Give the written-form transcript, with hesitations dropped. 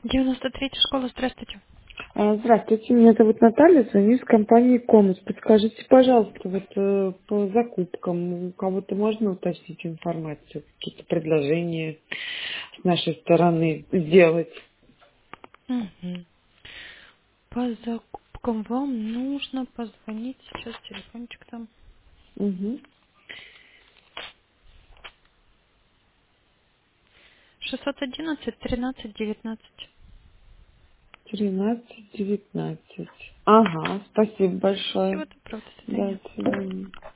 93-я школа, здравствуйте. Здравствуйте, меня зовут Наталья, звоню из компании Комус. Подскажите, пожалуйста, по закупкам у кого-то можно уточнить информацию, какие-то предложения с нашей стороны сделать? Мгм. По закупкам вам нужно позвонить. Сейчас телефончик там. Угу. 611-13-19. 13, 19. Ага, спасибо большое. Всего доброго, до Да, свидания. до свидания.